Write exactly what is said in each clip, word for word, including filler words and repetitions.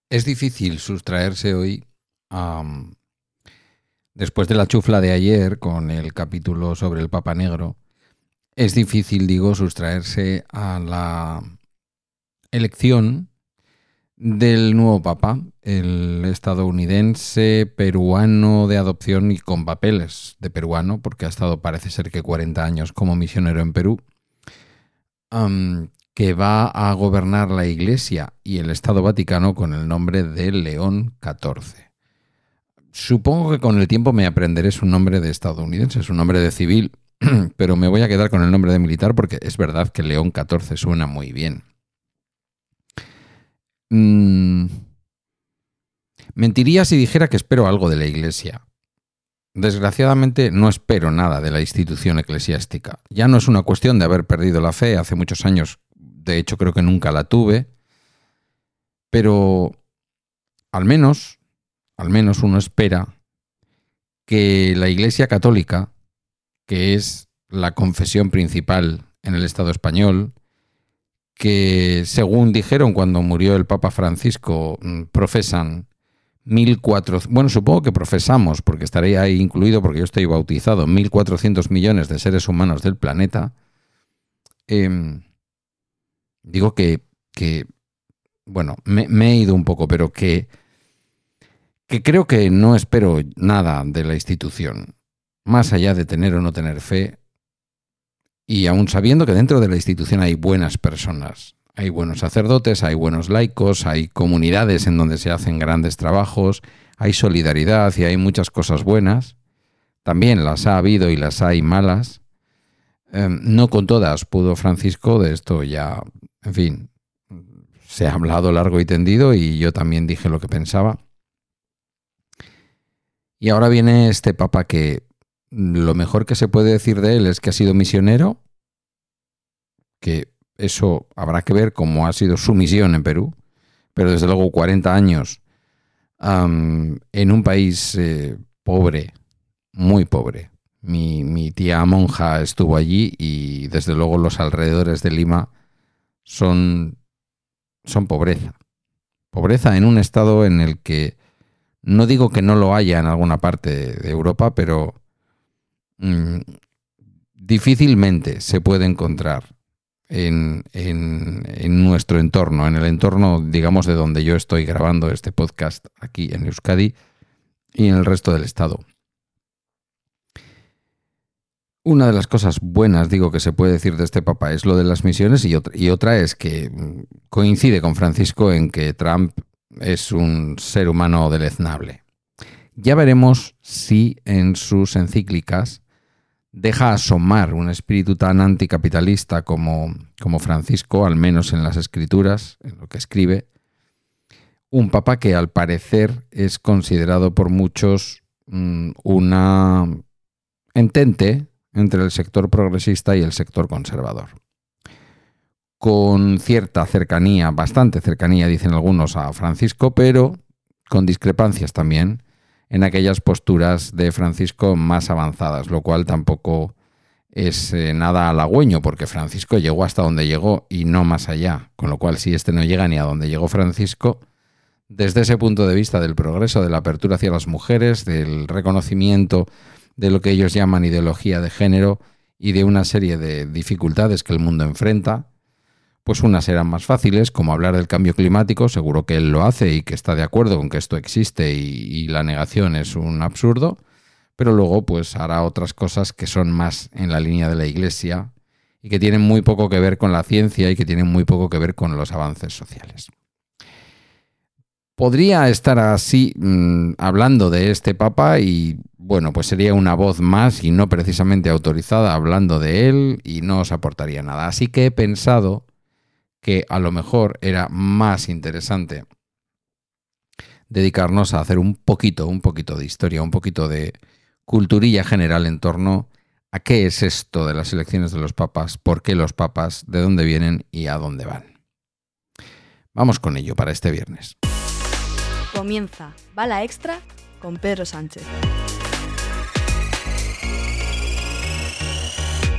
Es difícil sustraerse hoy, am, después de la chufla de ayer con el capítulo sobre el Papa Negro, es difícil, digo, sustraerse a la elección del nuevo Papa, el estadounidense peruano de adopción y con papeles de peruano, porque ha estado, parece ser que cuarenta años como misionero en Perú, am, que va a gobernar la Iglesia y el Estado Vaticano con el nombre de León catorce. Supongo que con el tiempo me aprenderé su nombre de estadounidense, su nombre de civil, pero me voy a quedar con el nombre de militar porque es verdad que León catorce suena muy bien. Mm, mentiría si dijera que espero algo de la Iglesia. Desgraciadamente no espero nada de la institución eclesiástica. Ya no es una cuestión de haber perdido la fe, hace muchos años, de hecho creo que nunca la tuve, pero al menos, al menos uno espera que la Iglesia Católica, que es la confesión principal en el Estado español, que según dijeron cuando murió el Papa Francisco, profesan mil cuatrocientos, bueno, supongo que profesamos, porque estaré ahí incluido porque yo estoy bautizado, mil cuatrocientos millones de seres humanos del planeta. Eh, digo que, que bueno, me, me he ido un poco, pero que, que creo que no espero nada de la institución, más allá de tener o no tener fe, y aún sabiendo que dentro de la institución hay buenas personas, hay buenos sacerdotes, hay buenos laicos, hay comunidades en donde se hacen grandes trabajos, hay solidaridad y hay muchas cosas buenas. También las ha habido y las hay malas. Eh, no con todas pudo Francisco, de esto ya, en fin, se ha hablado largo y tendido y yo también dije lo que pensaba. Y ahora viene este papa que lo mejor que se puede decir de él es que ha sido misionero, que eso habrá que ver cómo ha sido su misión en Perú, pero desde luego cuarenta años um, en un país eh, pobre, muy pobre. Mi, mi tía monja estuvo allí y desde luego los alrededores de Lima son, son pobreza. Pobreza en un estado en el que no digo que no lo haya en alguna parte de Europa, pero mmm, difícilmente se puede encontrar En, en, en nuestro entorno, en el entorno, digamos, de donde yo estoy grabando este podcast aquí en Euskadi y en el resto del estado. Una de las cosas buenas, digo, que se puede decir de este papa es lo de las misiones y otra, y otra es que coincide con Francisco en que Trump es un ser humano deleznable. Ya veremos si en sus encíclicas deja asomar un espíritu tan anticapitalista como, como Francisco, al menos en las escrituras, en lo que escribe, un papa que al parecer es considerado por muchos mmm, una entente entre el sector progresista y el sector conservador. Con cierta cercanía, bastante cercanía, dicen algunos, a Francisco, pero con discrepancias también en aquellas posturas de Francisco más avanzadas, lo cual tampoco es eh, nada halagüeño, porque Francisco llegó hasta donde llegó y no más allá, con lo cual si este no llega ni a donde llegó Francisco, desde ese punto de vista del progreso, de la apertura hacia las mujeres, del reconocimiento de lo que ellos llaman ideología de género y de una serie de dificultades que el mundo enfrenta, pues unas eran más fáciles, como hablar del cambio climático, seguro que él lo hace y que está de acuerdo con que esto existe y, y la negación es un absurdo, pero luego pues hará otras cosas que son más en la línea de la Iglesia y que tienen muy poco que ver con la ciencia y que tienen muy poco que ver con los avances sociales. Podría estar así mmm, hablando de este papa y bueno, pues sería una voz más y no precisamente autorizada hablando de él y no os aportaría nada. Así que he pensado que a lo mejor era más interesante dedicarnos a hacer un poquito, un poquito de historia, un poquito de culturilla general en torno a qué es esto de las elecciones de los papas, por qué los papas, de dónde vienen y a dónde van. Vamos con ello para este viernes. Comienza Bala Extra con Pedro Sánchez.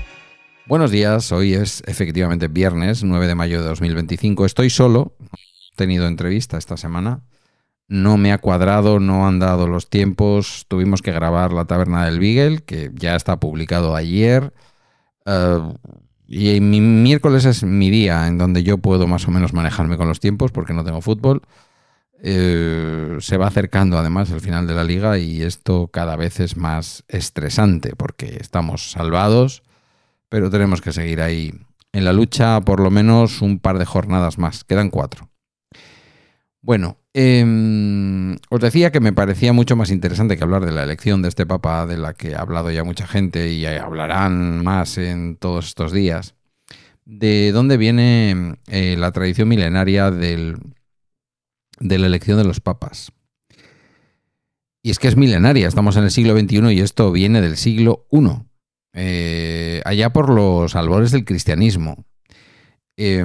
Buenos días, hoy es efectivamente viernes nueve de mayo de dos mil veinticinco. Estoy solo, tenido entrevista esta semana. No me ha cuadrado, no han dado los tiempos. Tuvimos que grabar La Taberna del Beagle, que ya está publicado ayer. Uh, y mi miércoles es mi día en donde yo puedo más o menos manejarme con los tiempos porque no tengo fútbol. Uh, se va acercando además el final de la liga y esto cada vez es más estresante porque estamos salvados, pero tenemos que seguir ahí en la lucha por lo menos un par de jornadas más. Quedan cuatro. Bueno, eh, os decía que me parecía mucho más interesante que hablar de la elección de este papa, de la que ha hablado ya mucha gente y hablarán más en todos estos días, de dónde viene eh, la tradición milenaria del, de la elección de los papas. Y es que es milenaria, estamos en el siglo veintiuno y esto viene del siglo primero, eh, allá por los albores del cristianismo. Eh,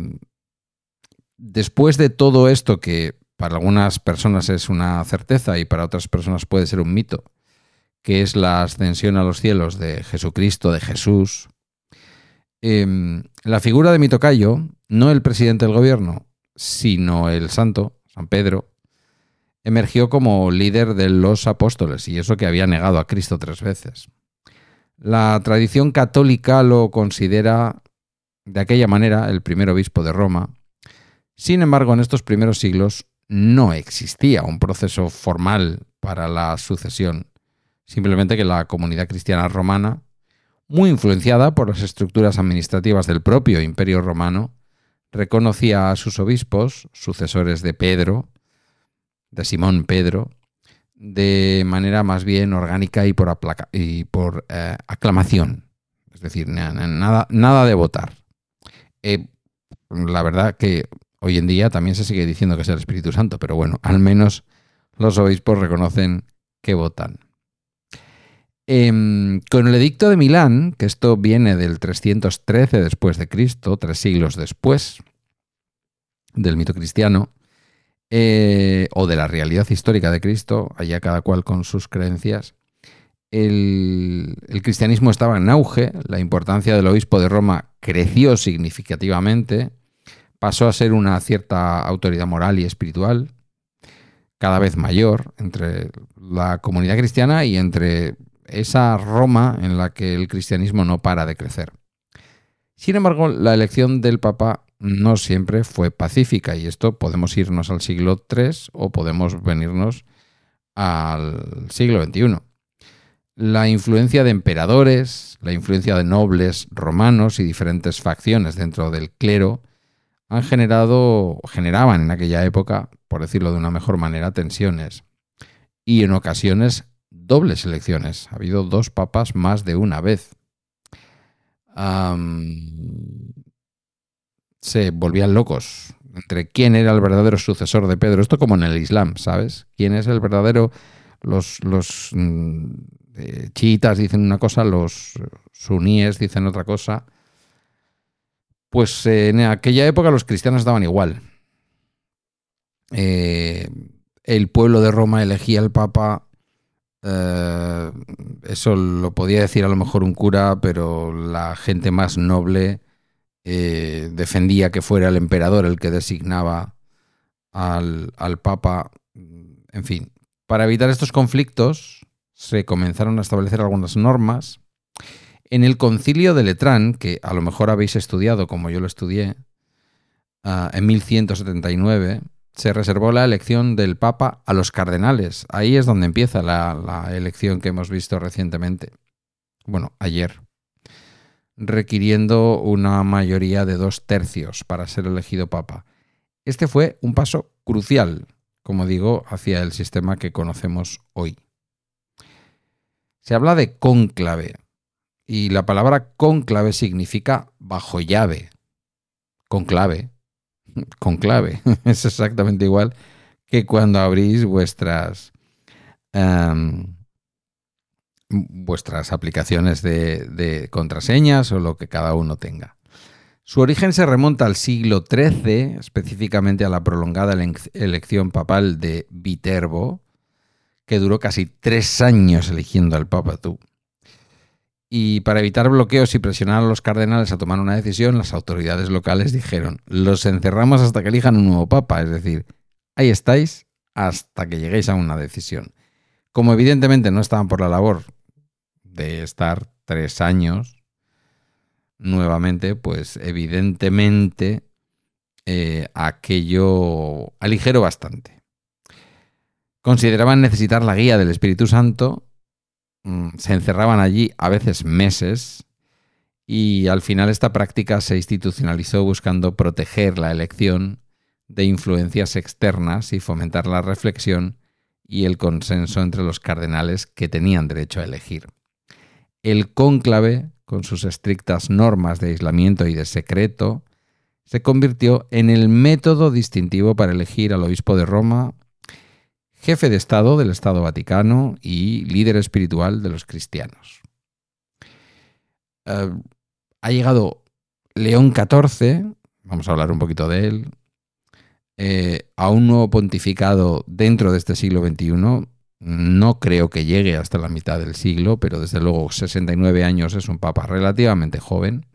Después de todo esto, que para algunas personas es una certeza y para otras personas puede ser un mito, que es la ascensión a los cielos de Jesucristo, de Jesús, eh, la figura de mi tocayo, no el presidente del gobierno, sino el santo, San Pedro, emergió como líder de los apóstoles, y eso que había negado a Cristo tres veces. La tradición católica lo considera de aquella manera el primer obispo de Roma. Sin embargo, en estos primeros siglos no existía un proceso formal para la sucesión, simplemente que la comunidad cristiana romana, muy influenciada por las estructuras administrativas del propio Imperio Romano, reconocía a sus obispos, sucesores de Pedro, de Simón Pedro, de manera más bien orgánica y por, aplaca- y por eh, aclamación. Es decir, nada, nada de votar. Eh, la verdad que hoy en día también se sigue diciendo que es el Espíritu Santo, pero bueno, al menos los obispos reconocen que votan. Eh, con el Edicto de Milán, que esto viene del trescientos trece después de Cristo, tres siglos después del mito cristiano, eh, o de la realidad histórica de Cristo, allá cada cual con sus creencias, el, el cristianismo estaba en auge, la importancia del obispo de Roma creció significativamente, pasó a ser una cierta autoridad moral y espiritual, cada vez mayor, entre la comunidad cristiana y entre esa Roma en la que el cristianismo no para de crecer. Sin embargo, la elección del Papa no siempre fue pacífica, y esto podemos irnos al siglo tercero o podemos venirnos al siglo veintiuno. La influencia de emperadores, la influencia de nobles romanos y diferentes facciones dentro del clero han generado, generaban en aquella época, por decirlo de una mejor manera, tensiones. Y en ocasiones, dobles elecciones. Ha habido dos papas más de una vez. Um, se volvían locos entre quién era el verdadero sucesor de Pedro. Esto como en el Islam, ¿sabes? ¿Quién es el verdadero? Los, los eh, chiitas dicen una cosa, los suníes dicen otra cosa. Pues eh, en aquella época los cristianos estaban igual. Eh, el pueblo de Roma elegía al Papa. Eh, eso lo podía decir a lo mejor un cura, pero la gente más noble eh, defendía que fuera el emperador el que designaba al, al Papa. En fin, para evitar estos conflictos se comenzaron a establecer algunas normas. En el Concilio de Letrán, que a lo mejor habéis estudiado como yo lo estudié, uh, en mil ciento setenta y nueve, se reservó la elección del Papa a los cardenales. Ahí es donde empieza la, la elección que hemos visto recientemente. Bueno, ayer. Requiriendo una mayoría de dos tercios para ser elegido Papa. Este fue un paso crucial, como digo, hacia el sistema que conocemos hoy. Se habla de cónclave. Y la palabra cónclave significa bajo llave. Conclave. Conclave. Es exactamente igual que cuando abrís vuestras um, vuestras aplicaciones de, de contraseñas o lo que cada uno tenga. Su origen se remonta al siglo trece, específicamente a la prolongada elección papal de Viterbo, que duró casi tres años eligiendo al Papa tú. Y para evitar bloqueos y presionar a los cardenales a tomar una decisión, las autoridades locales dijeron: los encerramos hasta que elijan un nuevo papa, es decir, ahí estáis hasta que lleguéis a una decisión. Como evidentemente no estaban por la labor de estar tres años nuevamente, pues evidentemente eh, aquello aligeró bastante. Consideraban necesitar la guía del Espíritu Santo, se encerraban allí a veces meses y al final esta práctica se institucionalizó buscando proteger la elección de influencias externas y fomentar la reflexión y el consenso entre los cardenales que tenían derecho a elegir. El cónclave, con sus estrictas normas de aislamiento y de secreto, se convirtió en el método distintivo para elegir al obispo de Roma, jefe de Estado del Estado Vaticano y líder espiritual de los cristianos. Uh, ha llegado León catorce, vamos a hablar un poquito de él, eh, a un nuevo pontificado dentro de este siglo veintiuno. No creo que llegue hasta la mitad del siglo, pero desde luego sesenta y nueve años es un papa relativamente joven.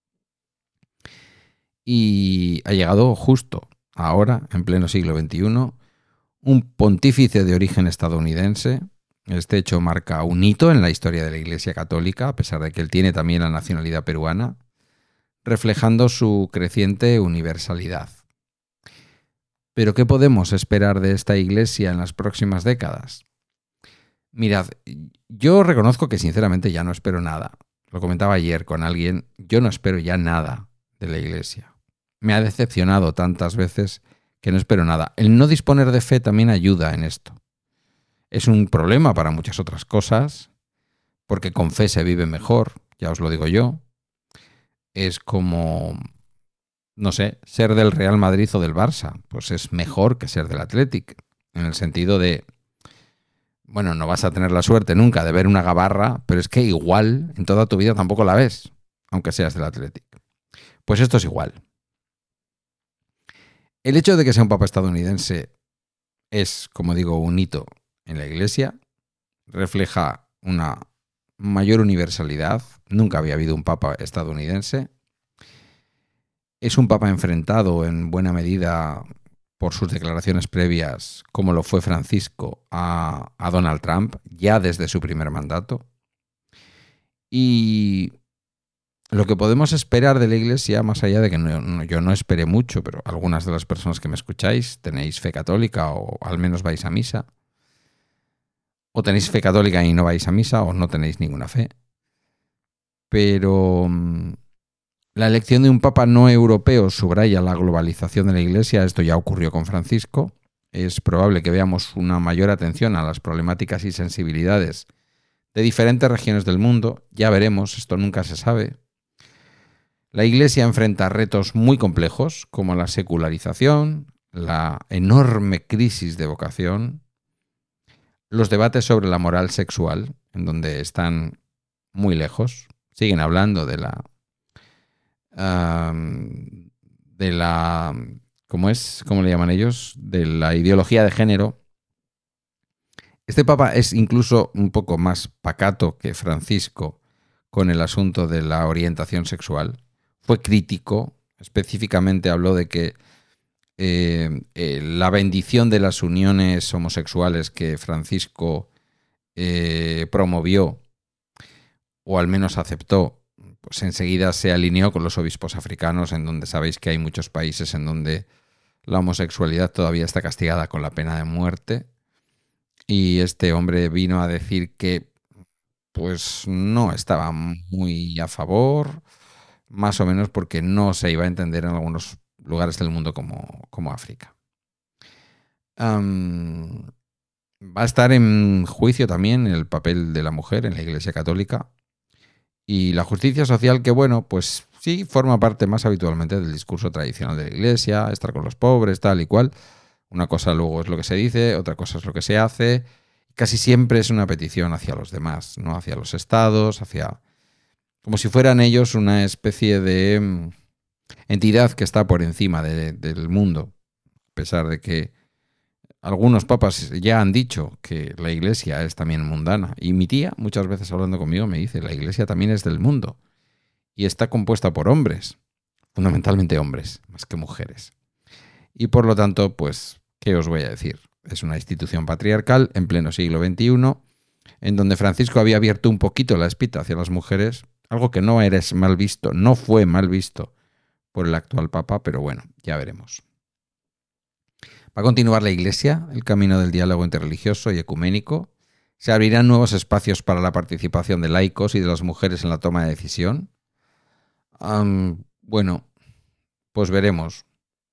Y ha llegado justo ahora, en pleno siglo veintiuno, un pontífice de origen estadounidense. Este hecho marca un hito en la historia de la Iglesia Católica, a pesar de que él tiene también la nacionalidad peruana, reflejando su creciente universalidad. ¿Pero qué podemos esperar de esta Iglesia en las próximas décadas? Mirad, yo reconozco que sinceramente ya no espero nada. Lo comentaba ayer con alguien, yo no espero ya nada de la Iglesia. Me ha decepcionado tantas veces que no espero nada. El no disponer de fe también ayuda en esto. Es un problema para muchas otras cosas, porque con fe se vive mejor, ya os lo digo yo. Es como, no sé, ser del Real Madrid o del Barça, pues es mejor que ser del Athletic, en el sentido de, bueno, no vas a tener la suerte nunca de ver una gabarra, pero es que igual en toda tu vida tampoco la ves, aunque seas del Athletic. Pues esto es igual. El hecho de que sea un papa estadounidense es, como digo, un hito en la Iglesia, refleja una mayor universalidad. Nunca había habido un papa estadounidense. Es un papa enfrentado en buena medida por sus declaraciones previas, como lo fue Francisco, a, a Donald Trump, ya desde su primer mandato. Y lo que podemos esperar de la Iglesia, más allá de que no, no, yo no espere mucho, pero algunas de las personas que me escucháis tenéis fe católica o al menos vais a misa, o tenéis fe católica y no vais a misa, o no tenéis ninguna fe. Pero mmm, la elección de un papa no europeo subraya la globalización de la Iglesia. Esto ya ocurrió con Francisco. Es probable que veamos una mayor atención a las problemáticas y sensibilidades de diferentes regiones del mundo. Ya veremos, esto nunca se sabe. La Iglesia enfrenta retos muy complejos, como la secularización, la enorme crisis de vocación, los debates sobre la moral sexual, en donde están muy lejos. Siguen hablando de la... Um, de la... ¿Cómo es? ¿Cómo le llaman ellos? De la ideología de género. Este papa es incluso un poco más pacato que Francisco con el asunto de la orientación sexual. Fue crítico, específicamente habló de que eh, eh, la bendición de las uniones homosexuales que Francisco eh, promovió, o al menos aceptó, pues enseguida se alineó con los obispos africanos, en donde sabéis que hay muchos países en donde la homosexualidad todavía está castigada con la pena de muerte. Y este hombre vino a decir que pues no estaba muy a favor, más o menos porque no se iba a entender en algunos lugares del mundo como, como África. Um, va a estar en juicio también el papel de la mujer en la Iglesia Católica y la justicia social, que bueno, pues sí forma parte más habitualmente del discurso tradicional de la Iglesia, estar con los pobres, tal y cual. Una cosa luego es lo que se dice, otra cosa es lo que se hace. Casi siempre es una petición hacia los demás, ¿no? Hacia los estados, hacia... como si fueran ellos una especie de entidad que está por encima de, del mundo, a pesar de que algunos papas ya han dicho que la Iglesia es también mundana. Y mi tía, muchas veces hablando conmigo, me dice, la Iglesia también es del mundo. Y está compuesta por hombres, fundamentalmente hombres, más que mujeres. Y por lo tanto, pues, ¿qué os voy a decir? Es una institución patriarcal en pleno siglo veintiuno, en donde Francisco había abierto un poquito la espita hacia las mujeres, algo que no era mal visto, no fue mal visto por el actual papa, pero bueno, ya veremos. Va a continuar la Iglesia, el camino del diálogo interreligioso y ecuménico. Se abrirán nuevos espacios para la participación de laicos y de las mujeres en la toma de decisión. Um, bueno, pues veremos.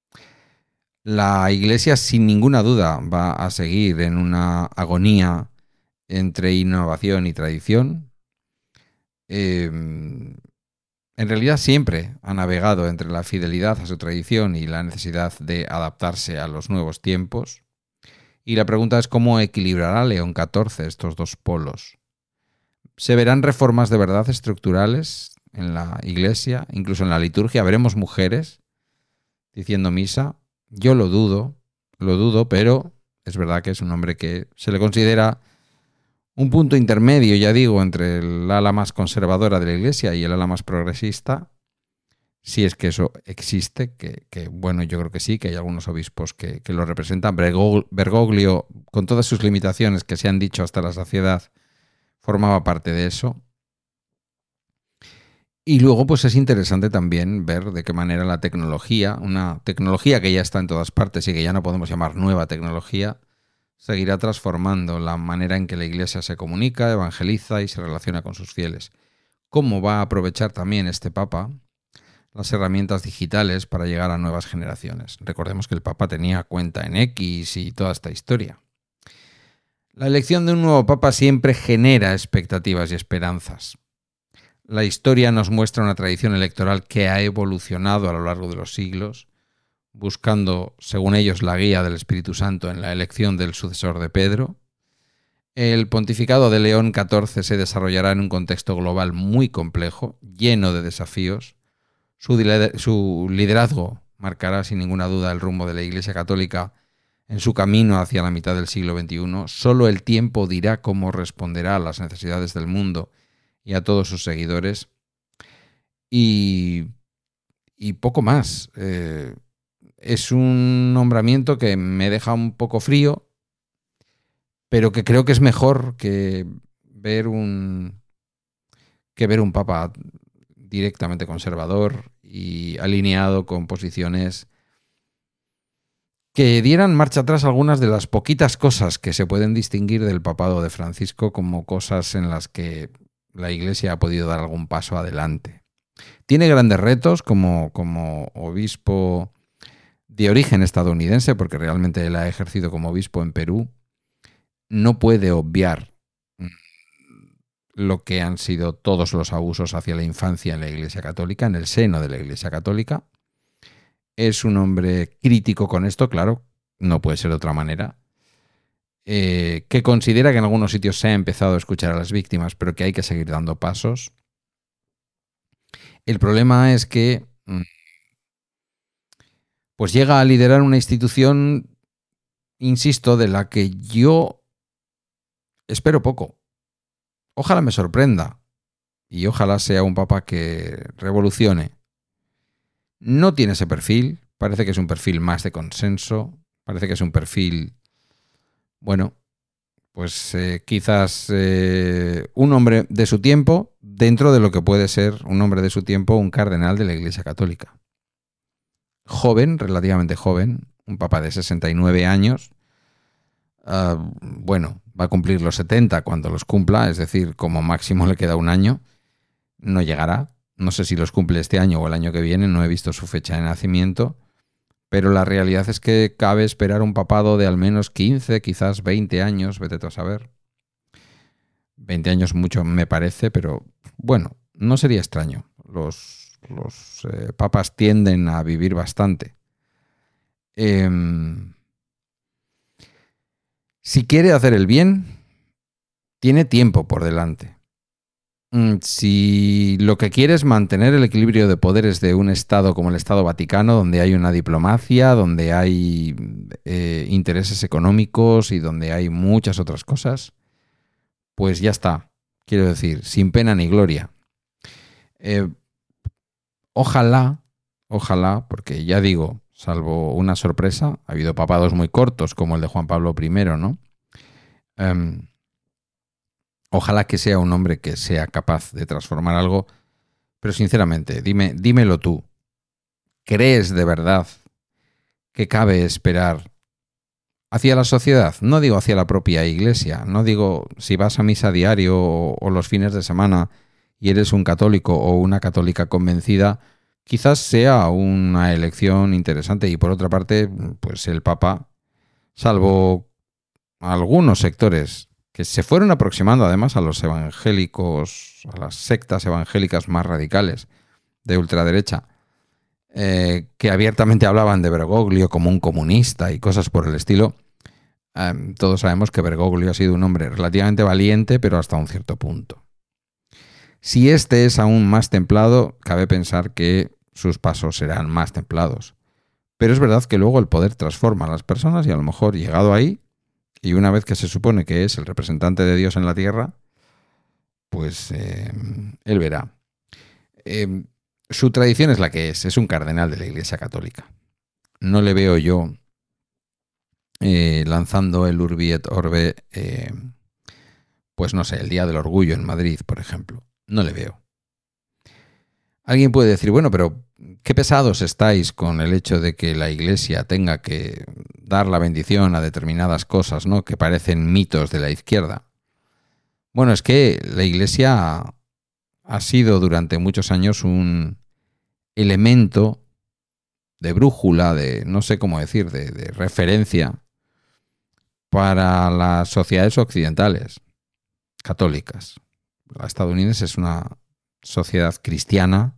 La Iglesia, sin ninguna duda, va a seguir en una agonía entre innovación y tradición. Eh, en realidad siempre ha navegado entre la fidelidad a su tradición y la necesidad de adaptarse a los nuevos tiempos. Y la pregunta es cómo equilibrará León catorce estos dos polos. ¿Se verán reformas de verdad estructurales en la Iglesia, incluso en la liturgia? ¿Veremos mujeres diciendo misa? Yo lo dudo, lo dudo, pero es verdad que es un hombre que se le considera un punto intermedio, ya digo, entre el ala más conservadora de la Iglesia y el ala más progresista, si es que eso existe, que, que bueno, yo creo que sí, que hay algunos obispos que, que lo representan. Bergoglio, con todas sus limitaciones que se han dicho hasta la saciedad, formaba parte de eso. Y luego pues es interesante también ver de qué manera la tecnología, una tecnología que ya está en todas partes y que ya no podemos llamar nueva tecnología, seguirá transformando la manera en que la Iglesia se comunica, evangeliza y se relaciona con sus fieles. ¿Cómo va a aprovechar también este Papa las herramientas digitales para llegar a nuevas generaciones? Recordemos que el Papa tenía cuenta en X y toda esta historia. La elección de un nuevo Papa siempre genera expectativas y esperanzas. La historia nos muestra una tradición electoral que ha evolucionado a lo largo de los siglos, buscando, según ellos, la guía del Espíritu Santo en la elección del sucesor de Pedro. El pontificado de León catorce se desarrollará en un contexto global muy complejo, lleno de desafíos. Su liderazgo marcará sin ninguna duda el rumbo de la Iglesia Católica en su camino hacia la mitad del siglo veintiuno. Solo el tiempo dirá cómo responderá a las necesidades del mundo y a todos sus seguidores. Y, y poco más. Eh, es un nombramiento que me deja un poco frío, pero que creo que es mejor que ver un, que ver un papa directamente conservador y alineado con posiciones que dieran marcha atrás algunas de las poquitas cosas que se pueden distinguir del papado de Francisco como cosas en las que la Iglesia ha podido dar algún paso adelante. Tiene grandes retos como, como obispo de origen estadounidense, porque realmente él ha ejercido como obispo en Perú. No puede obviar lo que han sido todos los abusos hacia la infancia en la Iglesia Católica, en el seno de la Iglesia Católica. Es un hombre crítico con esto, claro, no puede ser de otra manera. Eh, que considera que en algunos sitios se ha empezado a escuchar a las víctimas, pero que hay que seguir dando pasos. El problema es que pues llega a liderar una institución, insisto, de la que yo espero poco. Ojalá me sorprenda y ojalá sea un papa que revolucione. No tiene ese perfil, parece que es un perfil más de consenso, parece que es un perfil, bueno, pues eh, quizás eh, un hombre de su tiempo, dentro de lo que puede ser un hombre de su tiempo, un cardenal de la Iglesia Católica. Joven, relativamente joven, un papa de sesenta y nueve años, uh, bueno, va a cumplir los setenta cuando los cumpla, es decir, como máximo le queda un año, no llegará, no sé si los cumple este año o el año que viene, no he visto su fecha de nacimiento, pero la realidad es que cabe esperar un papado de al menos quince, quizás veinte años, vete tú a saber. veinte años mucho me parece, pero bueno, no sería extraño. Los, los eh, papas tienden a vivir bastante. Eh, si quiere hacer el bien, tiene tiempo por delante. Si lo que quiere es mantener el equilibrio de poderes de un Estado como el Estado Vaticano, donde hay una diplomacia, donde hay eh, intereses económicos y donde hay muchas otras cosas, pues ya está. Quiero decir, sin pena ni gloria. Eh, ojalá, ojalá, porque ya digo, salvo una sorpresa, ha habido papados muy cortos como el de Juan Pablo primero, ¿no? Um, Ojalá que sea un hombre que sea capaz de transformar algo, pero sinceramente, dime, dímelo tú. ¿Crees de verdad que cabe esperar hacia la sociedad? No digo hacia la propia iglesia, no digo si vas a misa diario o, o los fines de semana y eres un católico o una católica convencida, quizás sea una elección interesante. Y por otra parte, pues el Papa, salvo algunos sectores que se fueron aproximando además a los evangélicos, a las sectas evangélicas más radicales de ultraderecha, eh, que abiertamente hablaban de Bergoglio como un comunista y cosas por el estilo. Eh, todos sabemos que Bergoglio ha sido un hombre relativamente valiente, pero hasta un cierto punto. Si este es aún más templado, cabe pensar que sus pasos serán más templados. Pero es verdad que luego el poder transforma a las personas y a lo mejor, llegado ahí, y una vez que se supone que es el representante de Dios en la tierra, pues eh, él verá. Eh, su tradición es la que es, es un cardenal de la Iglesia Católica. No le veo yo eh, lanzando el Urbi et Orbe, eh, pues no sé, el Día del Orgullo en Madrid, por ejemplo. No le veo. Alguien puede decir, bueno, pero qué pesados estáis con el hecho de que la Iglesia tenga que dar la bendición a determinadas cosas, ¿no?, que parecen mitos de la izquierda. Bueno, es que la Iglesia ha sido durante muchos años un elemento de brújula, de no sé cómo decir, de, de referencia para las sociedades occidentales, católicas. La estadounidense es una sociedad cristiana,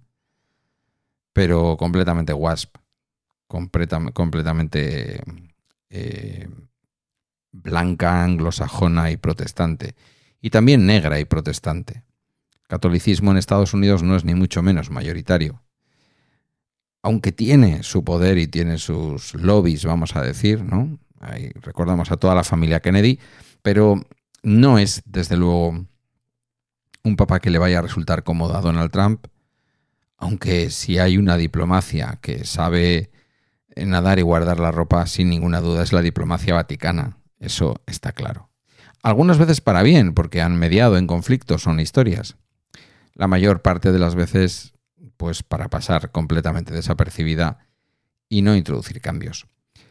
pero completamente wasp, completa, completamente eh, blanca, anglosajona y protestante, y también negra y protestante. El catolicismo en Estados Unidos no es ni mucho menos mayoritario, aunque tiene su poder y tiene sus lobbies, vamos a decir, ¿no? Ahí recordamos a toda la familia Kennedy, pero no es, desde luego, un papa que le vaya a resultar cómodo a Donald Trump, aunque si hay una diplomacia que sabe nadar y guardar la ropa, sin ninguna duda es la diplomacia vaticana, eso está claro. Algunas veces para bien, porque han mediado en conflictos, son historias. La mayor parte de las veces, pues para pasar completamente desapercibida y no introducir cambios.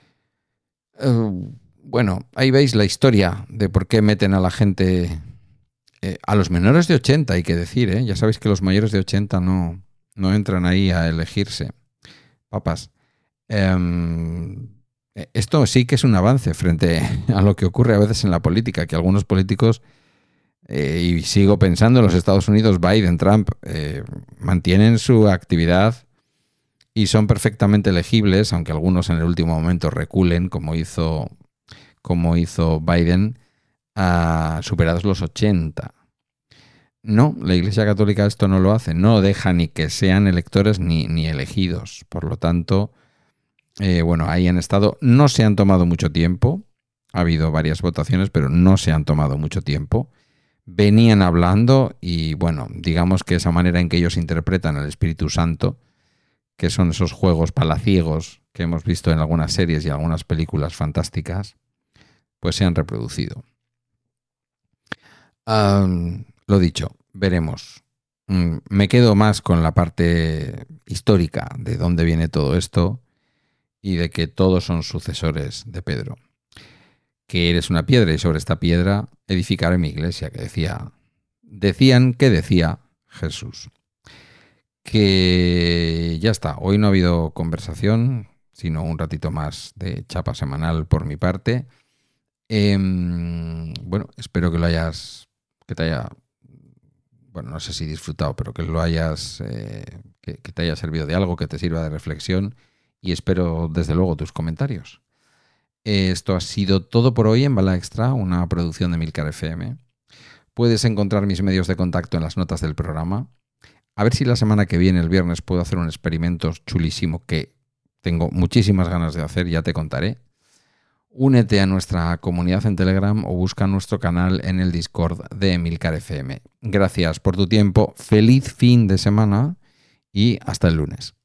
Uh, bueno, ahí veis la historia de por qué meten a la gente, eh, a los menores de ochenta, hay que decir, ¿eh? Ya sabéis que los mayores de ochenta no, no entran ahí a elegirse papas. Um, esto sí que es un avance frente a lo que ocurre a veces en la política, que algunos políticos, eh, y sigo pensando en los Estados Unidos, Biden, Trump, eh, mantienen su actividad y son perfectamente elegibles, aunque algunos en el último momento reculen, como hizo, como hizo Biden, a superados los ochenta. No, la Iglesia Católica esto no lo hace, no deja ni que sean electores ni, ni elegidos. Por lo tanto, eh, bueno, ahí han estado, no se han tomado mucho tiempo, ha habido varias votaciones, pero no se han tomado mucho tiempo. Venían hablando y, bueno, digamos que esa manera en que ellos interpretan al Espíritu Santo, que son esos juegos palaciegos que hemos visto en algunas series y algunas películas fantásticas, pues se han reproducido. Um, lo dicho, veremos. Um, me quedo más con la parte histórica de dónde viene todo esto y de que todos son sucesores de Pedro. Que eres una piedra y sobre esta piedra edificaré mi iglesia, que decía, decían que decía Jesús. Que ya está, hoy no ha habido conversación, sino un ratito más de chapa semanal por mi parte. Eh, bueno, espero que lo hayas, que te haya, bueno, no sé si disfrutado, pero que lo hayas, eh, que, que te haya servido de algo, que te sirva de reflexión, y espero desde luego tus comentarios. Esto ha sido todo por hoy en Bala Extra, una producción de Milcar F M. Puedes encontrar mis medios de contacto en las notas del programa. A ver si la semana que viene, el viernes, puedo hacer un experimento chulísimo que tengo muchísimas ganas de hacer, ya te contaré. Únete a nuestra comunidad en Telegram o busca nuestro canal en el Discord de Emilcar F M. Gracias por tu tiempo, feliz fin de semana y hasta el lunes.